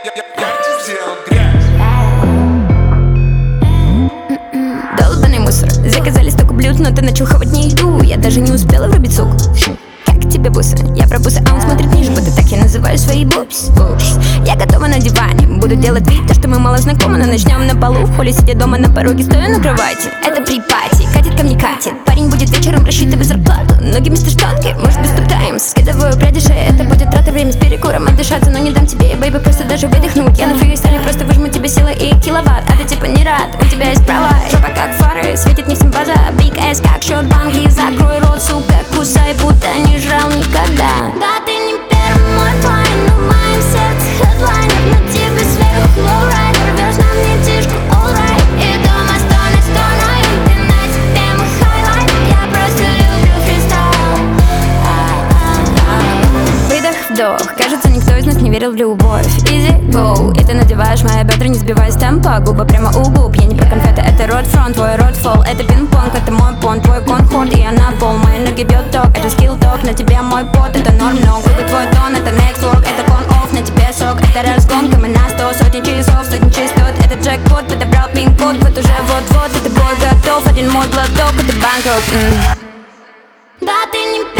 Долбаный мусор, заказали столько блюд, но ты начал хавать не еду. Я даже не успела врубить сук. Как тебе бусы? Я про бусы, а он смотрит ниже, будто так я называю свои бупс. Я готова на диване, буду делать вид, то, что мы мало знакомы, но начнем на полу. Холи сидя дома на пороге, стоя на кровати. Это при-пати, катит ко мне катит. Парень будет вечером рассчитывать зарплату. Ноги вместо штанги, может без туп-таймс. Скидываю пряди шеи, это будет трата время с перекуром отдышаться. Но не дам тебе, бэйби, просто даже выдохнуть. Я на фристайле просто выжму тебе силы и киловатт. А ты типа не рад, у тебя есть права. Жопа как фары, светит не всем база. Big ass как шот-банки, закрой рот, сука, кусай, будто не жрал никогда. Да, ты не первый мой план, но в моем сердце хедлайнер. На тебе сверху лоурайдер, рвешь на мне тишку, alright. И дома 100 на 100, но и ты на тебе мой хайлайт. Я просто люблю фристайл. Выдох, вдох, кажется, никто из нас не верил в любовь. Easy, go, и ты надеваешь мои бедра, не сбивая с темпа. Губа прямо у губ, я не про конфеты, это рот фронт, твой рот фол. Это пинг-понг, это мой понт, твой конхорд, и я на пол. Моя энергия бьет ток, это скилл-ток, на тебе мой пот, это норм, но губы твой тон, это next work, это кон-офф, на тебе сок, это разгонка, мы на 100, сотни часов, сотни частот. Это джекпот, подобрал пин-код, вот уже вот-вот, это бой готов, один мой глоток, это банкрот. Да, ты не